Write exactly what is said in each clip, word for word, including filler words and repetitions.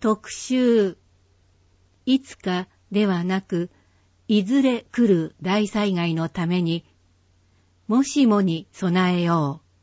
特集。いつかではなく、いずれ来る大災害のために、もしもに備えよう。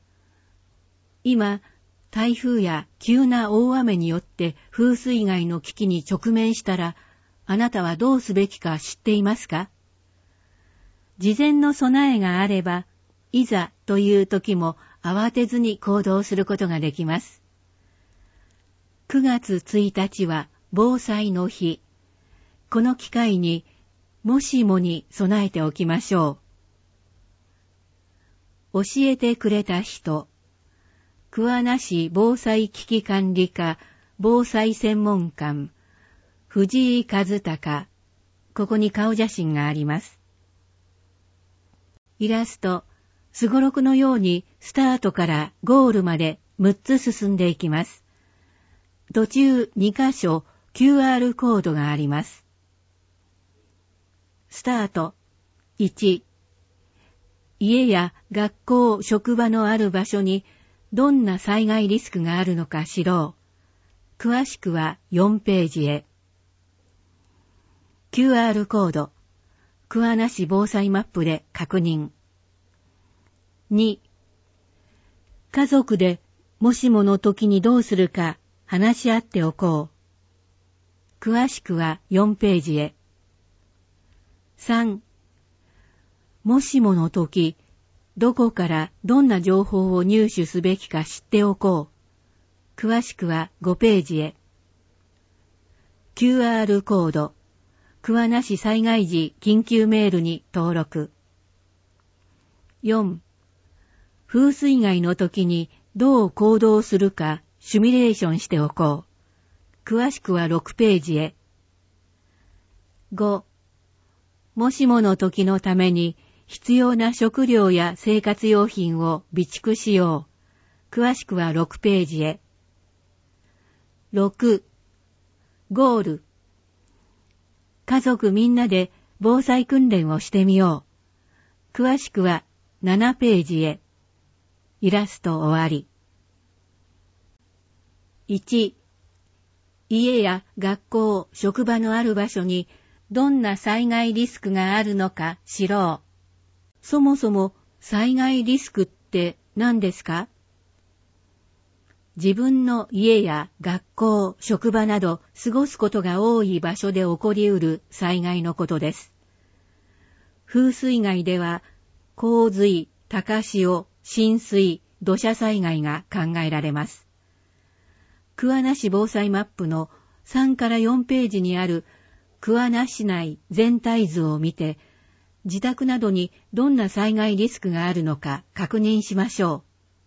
今、台風や急な大雨によって風水害の危機に直面したら、あなたはどうすべきか知っていますか？事前の備えがあれば、いざという時も慌てずに行動することができます。くがつついたちは防災の日。この機会に、もしもに備えておきましょう。教えてくれた人。桑名市防災危機管理課防災専門官、藤井和孝。ここに顔写真があります。イラスト、すごろくのようにスタートからゴールまでむっつ進んでいきます。途中にかしょ キューアール コードがあります。スタート。いち、家や学校、職場のある場所にどんな災害リスクがあるのか知ろう。詳しくはよんページへ。キューアール コード。桑名市防災マップで確認。に、家族でもしもの時にどうするか話し合っておこう。詳しくはよんページへ。さん、もしもの時、どこからどんな情報を入手すべきか知っておこう。詳しくはごページへ。キューアール コード。桑名市災害時緊急メールに登録。よん、風水害の時にどう行動するかシミュレーションしておこう。詳しくはろくページへ。ご、もしもの時のために必要な食料や生活用品を備蓄しよう。詳しくはろくページへ。ろく、ゴール。家族みんなで防災訓練をしてみよう。詳しくはななページへ。イラスト終わり。いち、家や学校、職場のある場所にどんな災害リスクがあるのか知ろう。そもそも災害リスクって何ですか？自分の家や学校、職場など過ごすことが多い場所で起こりうる災害のことです。風水害では洪水、高潮、浸水、土砂災害が考えられます。桑名市防災マップのさんからよんページにある桑名市内全体図を見て、自宅などにどんな災害リスクがあるのか確認しましょう。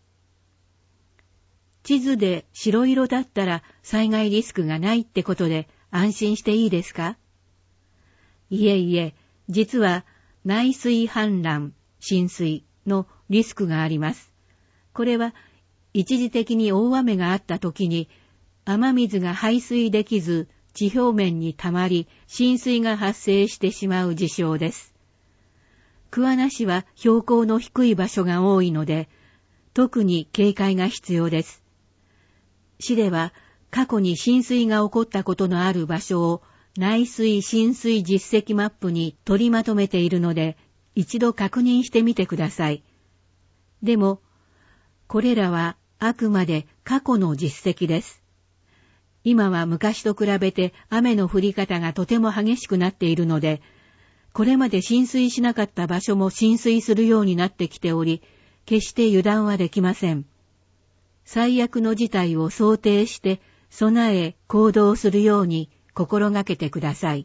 地図で白色だったら災害リスクがないってことで安心していいですか？いえいえ、実は内水氾濫、浸水のリスクがあります。これは一時的に大雨があった時に雨水が排水できず地表面に溜まり浸水が発生してしまう事象です。桑名市は標高の低い場所が多いので特に警戒が必要です。市では過去に浸水が起こったことのある場所を内水浸水実績マップに取りまとめているので一度確認してみてください。でも、これらはあくまで過去の実績です。今は昔と比べて雨の降り方がとても激しくなっているので、これまで浸水しなかった場所も浸水するようになってきており、決して油断はできません。最悪の事態を想定して備え行動するように心がけてください。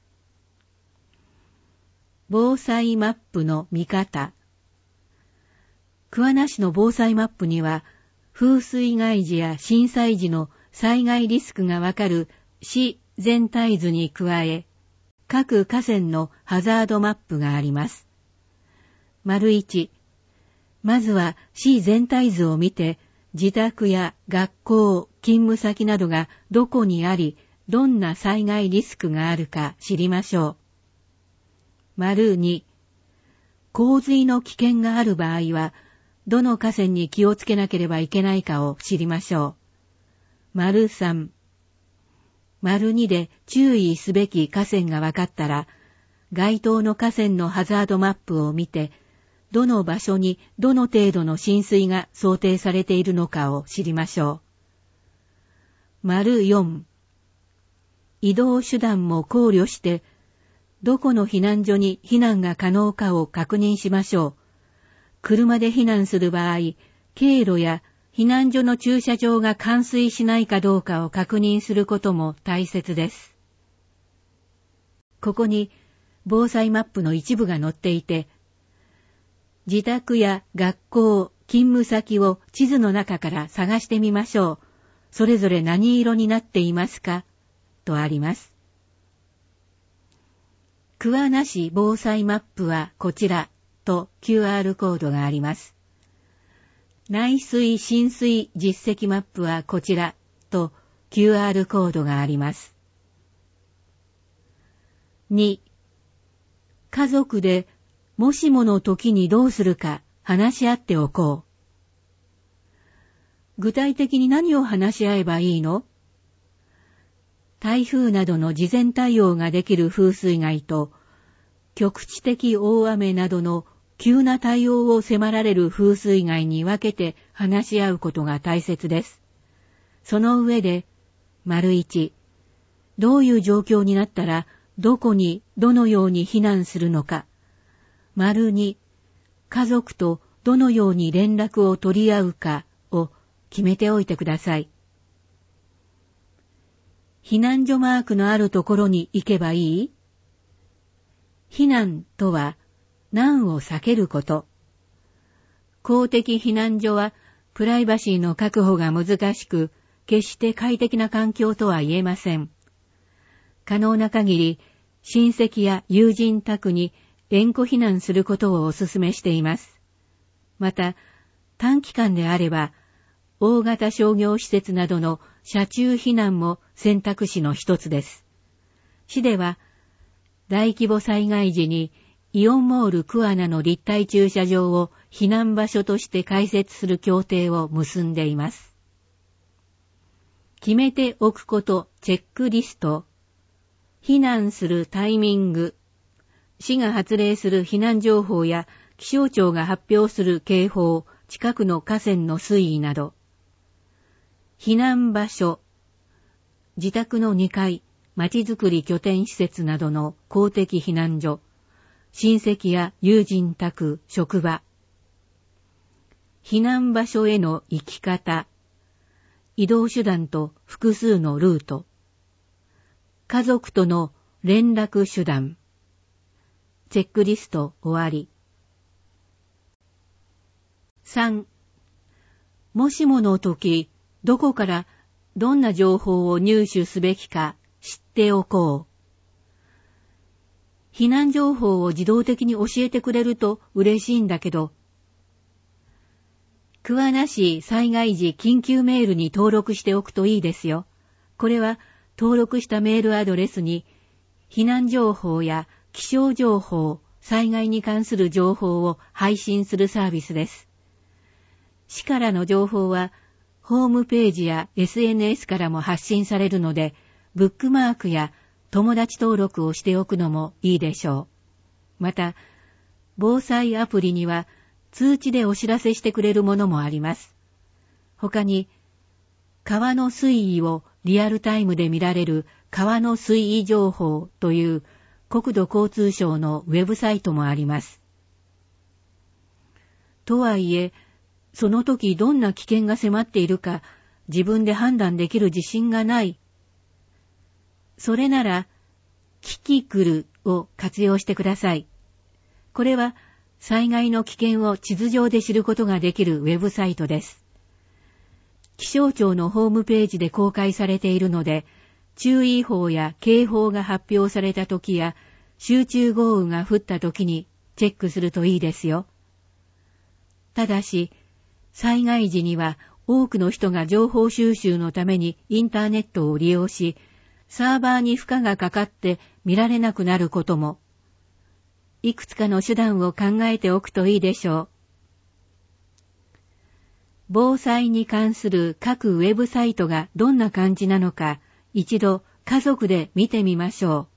防災マップの見方。桑名市の防災マップには風水害時や震災時の災害リスクがわかる市全体図に加え、各河川のハザードマップがあります。丸いち、まずは市全体図を見て、自宅や学校、勤務先などがどこにあり、どんな災害リスクがあるか知りましょう。丸に、洪水の危険がある場合は、どの河川に気をつけなければいけないかを知りましょう。丸さん、 丸にで注意すべき河川が分かったら、該当の河川のハザードマップを見て、どの場所にどの程度の浸水が想定されているのかを知りましょう。丸よん、移動手段も考慮して、どこの避難所に避難が可能かを確認しましょう。車で避難する場合、経路や避難所の駐車場が冠水しないかどうかを確認することも大切です。ここに防災マップの一部が載っていて、自宅や学校、勤務先を地図の中から探してみましょう。それぞれ何色になっていますかとあります。桑名市防災マップはこちらと キューアール コードがあります。内水浸水実績マップはこちらと キューアール コードがあります。に、家族でもしもの時にどうするか話し合っておこう。具体的に何を話し合えばいいの？台風などの事前対応ができる風水害と、局地的大雨などの急な対応を迫られる風水害に分けて話し合うことが大切です。その上で、丸一、どういう状況になったらどこにどのように避難するのか。丸二、家族とどのように連絡を取り合うかを決めておいてください。避難所マークのあるところに行けばいい？避難とは難を避けること。公的避難所はプライバシーの確保が難しく、決して快適な環境とは言えません。可能な限り親戚や友人宅に縁故避難することをお勧めしています。また、短期間であれば、大型商業施設などの車中避難も選択肢の一つです。市では、大規模災害時にイオンモール桑名の立体駐車場を避難場所として開設する協定を結んでいます。決めておくことチェックリスト。避難するタイミング。市が発令する避難情報や気象庁が発表する警報、近くの河川の水位など。避難場所。自宅のにかい、まちづくり拠点施設などの公的避難所。親戚や友人宅、職場。避難場所への行き方。移動手段と複数のルート。家族との連絡手段。チェックリスト終わり。さん、もしもの時、どこからどんな情報を入手すべきか知っておこう。避難情報を自動的に教えてくれると嬉しいんだけど、桑名市災害時緊急メールに登録しておくといいですよ。これは登録したメールアドレスに避難情報や気象情報、災害に関する情報を配信するサービスです。市からの情報はホームページや エスエヌエス からも発信されるので、ブックマークや友達登録をしておくのもいいでしょう。また、防災アプリには通知でお知らせしてくれるものもあります。他に、川の水位をリアルタイムで見られる川の水位情報という国土交通省のウェブサイトもあります。とはいえ、その時どんな危険が迫っているか自分で判断できる自信がない。それなら、キキクルを活用してください。これは災害の危険を地図上で知ることができるウェブサイトです。気象庁のホームページで公開されているので、注意報や警報が発表された時や集中豪雨が降った時にチェックするといいですよ。ただし、災害時には多くの人が情報収集のためにインターネットを利用し、サーバーに負荷がかかって見られなくなることも、いくつかの手段を考えておくといいでしょう。防災に関する各ウェブサイトがどんな感じなのか、一度家族で見てみましょ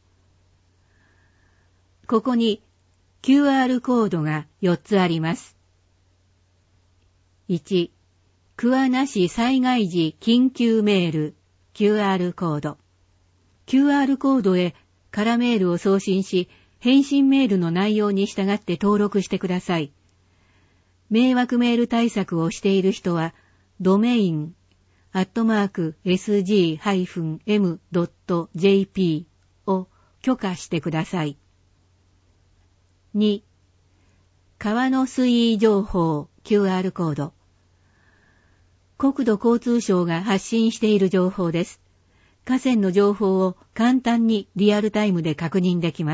う。ここに キューアール コードがよっつあります。いち、桑名市災害時緊急メール キューアール コード。キューアール コードへ空メールを送信し、返信メールの内容に従って登録してください。迷惑メール対策をしている人は、ドメイン、アットマーク、エスジー エム ドット ジェーピー を許可してください。に、川の水位情報 キューアール コード。国土交通省が発信している情報です。河川の情報を簡単にリアルタイムで確認できます。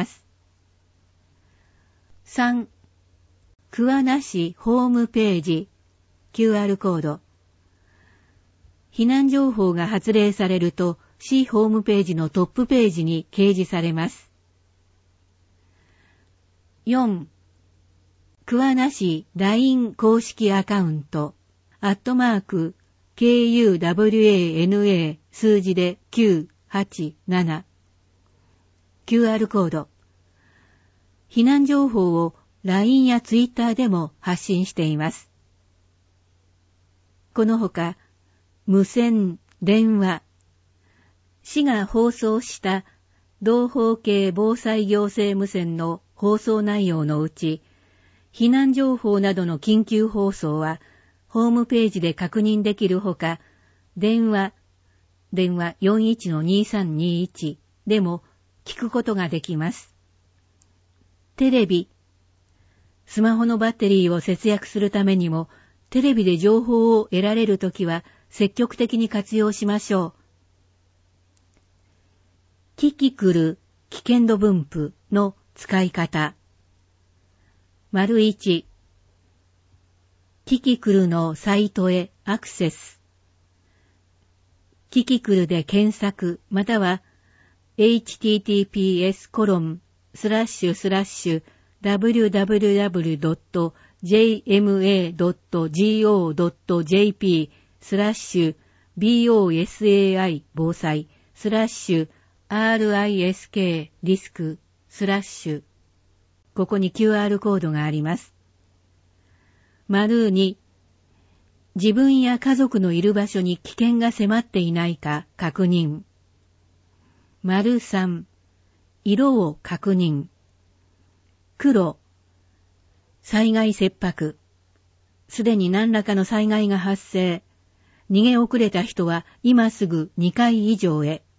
さん、桑名市ホームページ キューアール コード。避難情報が発令されると市ホームページのトップページに掲示されます。よん、桑名市 ライン 公式アカウントアットマーク ケーユーダブリューエーエヌエー 数字できゅうはちなな キューアール コード。避難情報を ライン や ツイッター でも発信しています。このほか、無線、電話、市が放送した同法系防災行政無線の放送内容のうち、避難情報などの緊急放送は、ホームページで確認できるほか、電話、電話 よんいちのにさんにいち でも聞くことができます。テレビ、スマホのバッテリーを節約するためにも、テレビで情報を得られるときは積極的に活用しましょう。キキクル危険度分布の使い方。丸いち、キキクルのサイトへアクセス。キキクルで検索または エイチティーティーピーエス コロンスラッシュスラッシュ ダブリューダブリューダブリュー ドット ジェーエムエー ドット ジーオー ドット ジェーピー スラッシュ ビーオーエスエーアイ 防災スラッシュ アールアイエスケー リスクスラッシュ。ここに キューアール コードがあります。丸に、自分や家族のいる場所に危険が迫っていないか確認。丸さん、色を確認。黒、災害切迫。すでに何らかの災害が発生。逃げ遅れた人は今すぐにかい以上へ。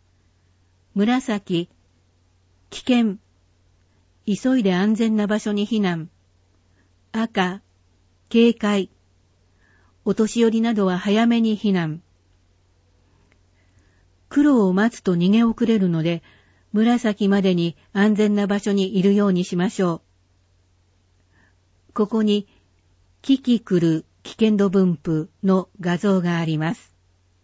紫、危険。急いで安全な場所に避難。赤、警戒。お年寄りなどは早めに避難。黒を待つと逃げ遅れるので、紫までに安全な場所にいるようにしましょう。ここに、キキクル危険度分布の画像があります。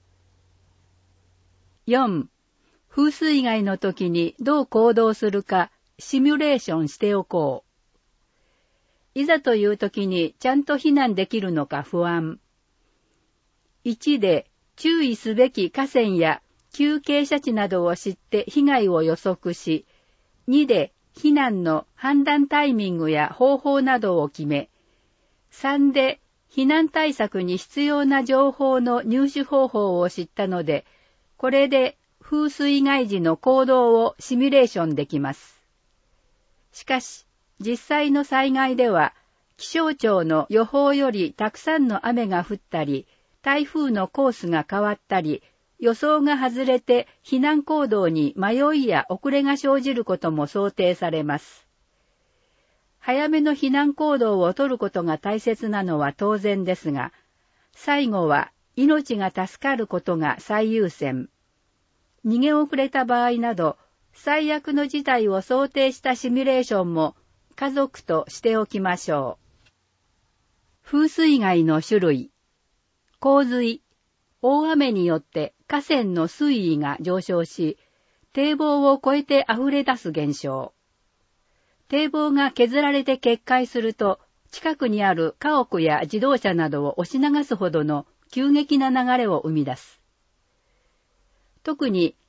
よん. 風水害の時にどう行動するかシミュレーションしておこう。いざという時にちゃんと避難できるのか不安。いちで注意すべき河川や急傾斜地などを知って被害を予測し、にで避難の判断タイミングや方法などを決め、さんで避難対策に必要な情報の入手方法を知ったので、これで風水害時の行動をシミュレーションできます。しかし、実際の災害では、気象庁の予報よりたくさんの雨が降ったり、台風のコースが変わったり、予想が外れて避難行動に迷いや遅れが生じることも想定されます。早めの避難行動を取ることが大切なのは当然ですが、最後は命が助かることが最優先。逃げ遅れた場合など、最悪の事態を想定したシミュレーションも家族としておきましょう。風水害の種類。洪水。大雨によって河川の水位が上昇し、堤防を越えて溢れ出す現象。堤防が削られて決壊すると、近くにある家屋や自動車などを押し流すほどの急激な流れを生み出す。特に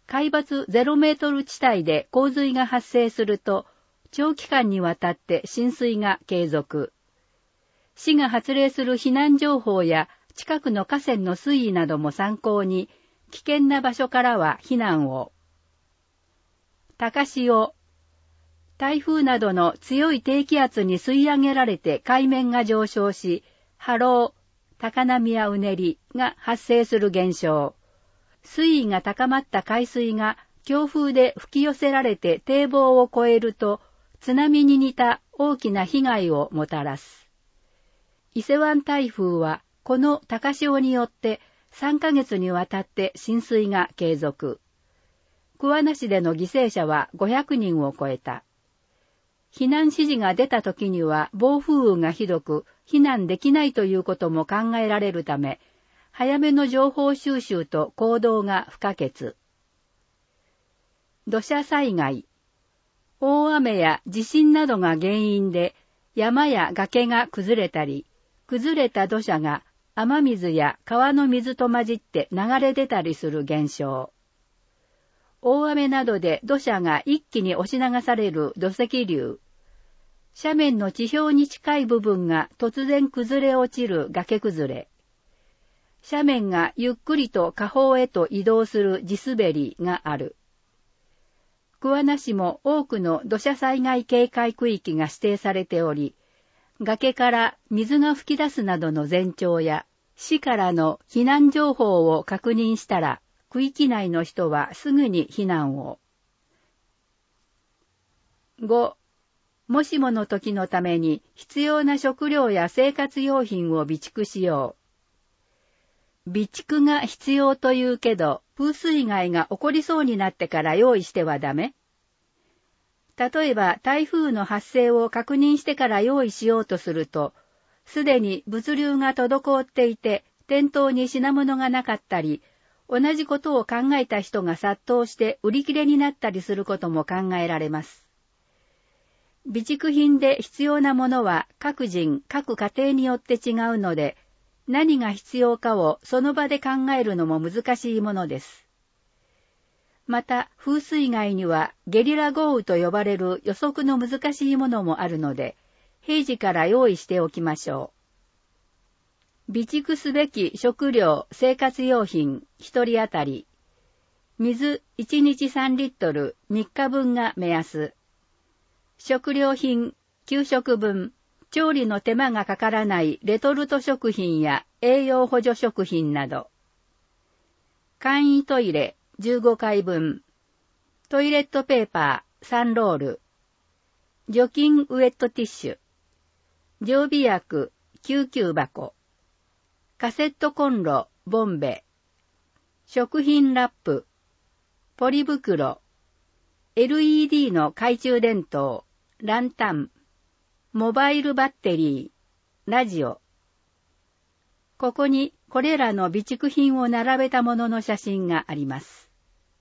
海抜ゼロメートル地帯で洪水が発生すると、長期間にわたって浸水が継続。市が発令する避難情報や近くの河川の水位なども参考に、危険な場所からは避難を。高潮。台風などの強い低気圧に吸い上げられて海面が上昇し、波浪、高波やうねりが発生する現象。水位が高まった海水が強風で吹き寄せられて堤防を越えると、津波に似た大きな被害をもたらす。伊勢湾台風はこの高潮によってさんかげつにわたって浸水が継続。桑名市での犠牲者はごひゃくにんを超えた。避難指示が出た時には暴風雨がひどく避難できないということも考えられるため、早めの情報収集と行動が不可欠。土砂災害。大雨や地震などが原因で山や崖が崩れたり、崩れた土砂が雨水や川の水と混じって流れ出たりする現象。大雨などで土砂が一気に押し流される土石流。斜面の地表に近い部分が突然崩れ落ちる崖崩れ。斜面がゆっくりと下方へと移動する地滑りがある。桑名市も多くの土砂災害警戒区域が指定されており、崖から水が噴き出すなどの前兆や、市からの避難情報を確認したら、区域内の人はすぐに避難を。ご. もしもの時のために必要な食料や生活用品を備蓄しよう。備蓄が必要というけど、風水害が起こりそうになってから用意してはダメ？例えば台風の発生を確認してから用意しようとすると、すでに物流が滞っていて店頭に品物がなかったり、同じことを考えた人が殺到して売り切れになったりすることも考えられます。備蓄品で必要なものは各人、各家庭によって違うので、何が必要かをその場で考えるのも難しいものです。また、風水害にはゲリラ豪雨と呼ばれる予測の難しいものもあるので、平時から用意しておきましょう。備蓄すべき食料、生活用品、一人当たり。水いちにちさんリットル、みっかぶんが目安。食料品、給食分、調理の手間がかからないレトルト食品や栄養補助食品など。簡易トイレじゅうごかいぶん。トイレットペーパーさんロール。除菌ウェットティッシュ。常備薬救急箱。カセットコンロボンベ。食品ラップ。ポリ袋。エルイーディー の懐中電灯。ランタン。モバイルバッテリー。ラジオ。ここにこれらの備蓄品を並べたものの写真があります。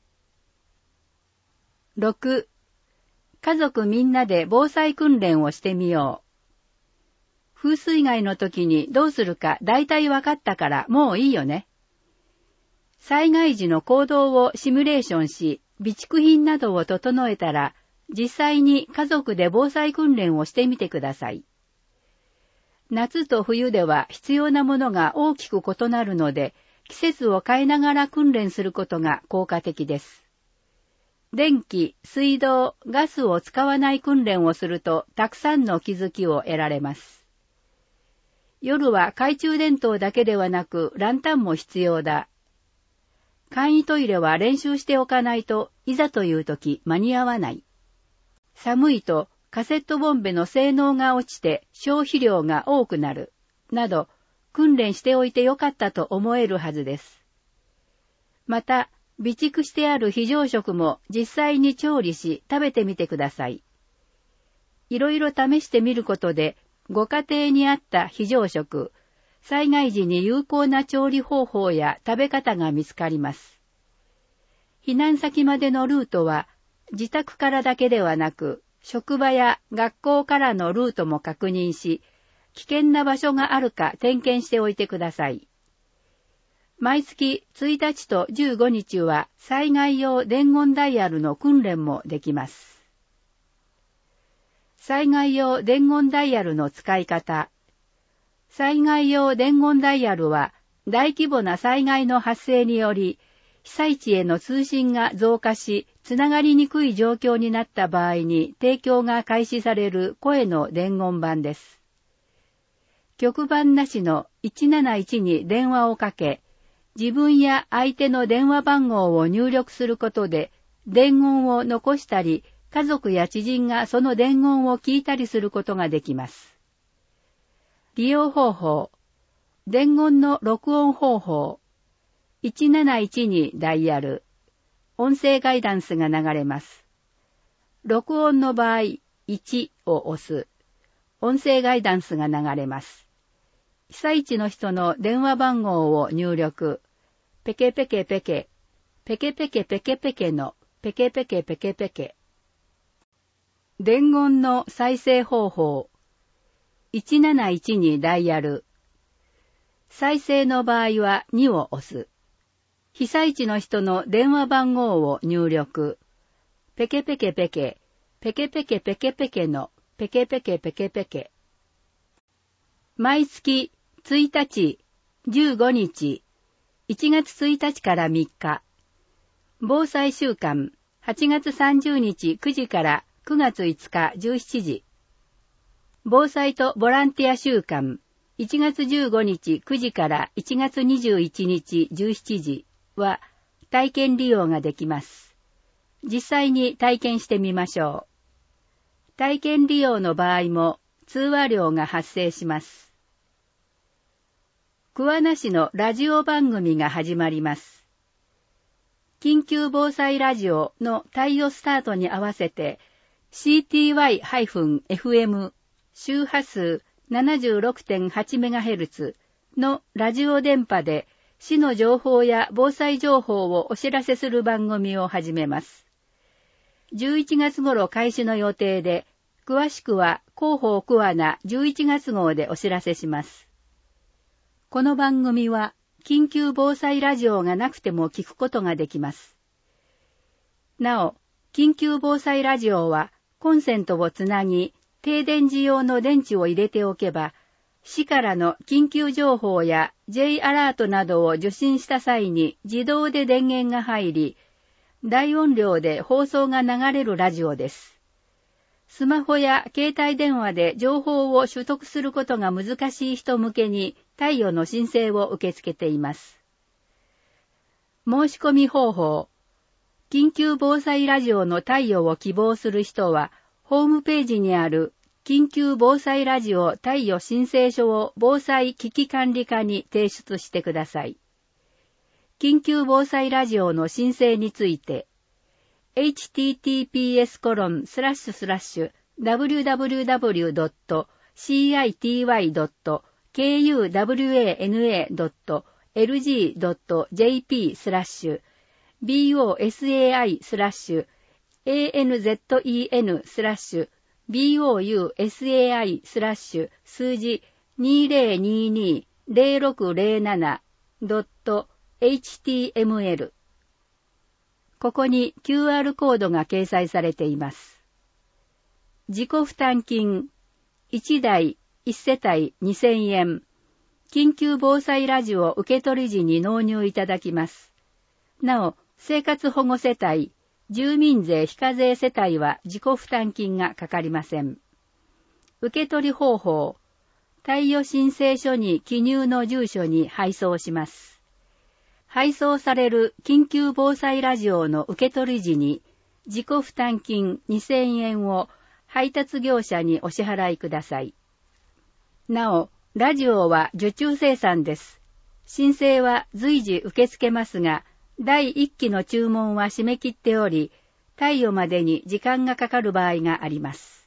ろく. 家族みんなで防災訓練をしてみよう。風水害の時にどうするか大体わかったからもういいよね。災害時の行動をシミュレーションし、備蓄品などを整えたら、実際に家族で防災訓練をしてみてください。夏と冬では必要なものが大きく異なるので、季節を変えながら訓練することが効果的です。電気、水道、ガスを使わない訓練をするとたくさんの気づきを得られます。夜は懐中電灯だけではなくランタンも必要だ。簡易トイレは練習しておかないといざという時間に合わない。寒いとカセットボンベの性能が落ちて消費量が多くなる。など、訓練しておいてよかったと思えるはずです。また、備蓄してある非常食も実際に調理し食べてみてください。いろいろ試してみることで、ご家庭に合った非常食、災害時に有効な調理方法や食べ方が見つかります。避難先までのルートは、自宅からだけではなく、職場や学校からのルートも確認し、危険な場所があるか点検しておいてください。 毎月ついたちとじゅうごにちは災害用伝言ダイヤルの訓練もできます。災害用伝言ダイヤルの使い方。災害用伝言ダイヤルは大規模な災害の発生により被災地への通信が増加し、つながりにくい状況になった場合に提供が開始される声の伝言板です。局番なしのいちなないちに電話をかけ、自分や相手の電話番号を入力することで、伝言を残したり、家族や知人がその伝言を聞いたりすることができます。利用方法。伝言の録音方法。いちなないちにダイヤル。音声ガイダンスが流れます。録音の場合、いちを押す。音声ガイダンスが流れます。被災地の人の電話番号を入力。ペケペケペケ。ペケペケペケペケのペケペケペケペケ。伝言の再生方法。いちなないちにダイヤル。再生の場合はにを押す。被災地の人の電話番号を入力。ペケペケペケ。ペケペケペケペケのペケペケペケペケ。毎月ついたち、じゅうごにち、いちがつついたちからみっか。防災週間、はちがつさんじゅうにちくじからくがついつかじゅうしちじ。防災とボランティア週間、いちがつじゅうごにちくじからいちがつにじゅういちにちじゅうしちじは体験利用ができます。実際に体験してみましょう。体験利用の場合も通話料が発生します。桑名市のラジオ番組が始まります。緊急防災ラジオの対応スタートに合わせて シーティーワイエフエム 周波数 ななじゅうろくてんはちメガヘルツ のラジオ電波で市の情報や防災情報をお知らせする番組を始めます。じゅういちがつ頃開始の予定で、詳しくは広報桑名じゅういちがつ号でお知らせします。この番組は緊急防災ラジオがなくても聞くことができます。なお、緊急防災ラジオはコンセントをつなぎ、停電時用の電池を入れておけば、市からの緊急情報や J アラートなどを受信した際に自動で電源が入り、大音量で放送が流れるラジオです。スマホや携帯電話で情報を取得することが難しい人向けに貸与の申請を受け付けています。申し込み方法。緊急防災ラジオの貸与を希望する人は、ホームページにある緊急防災ラジオ貸与申請書を防災危機管理課に提出してください。緊急防災ラジオの申請について、エイチティーティーピーエスコロンスラッシュスラッシュダブリューダブリューダブリュードットシーアイティーワイドットケーユーダブリューエーエヌエードットエルジードットジェーピースラッシュビーオーエスエーアイスラッシュエーエヌゼットイーエヌスラッシュビーオーユーエスエーアイスラッシュ数字にゼロににゼロろくゼロななドットエイチティーエムエル。ここに キューアール コードが掲載されています。自己負担金いちだいいちせたいにせんえん。緊急防災ラジオ受取時に納入いただきます。なお、生活保護世帯、住民税非課税世帯は自己負担金がかかりません。受取方法。貸与申請書に記入の住所に配送します。配送される緊急防災ラジオの受取時に自己負担金にせんえんを配達業者にお支払いください。なお、ラジオは受注生産です。申請は随時受け付けますが、だいいっきの注文は締め切っており、貸与までに時間がかかる場合があります。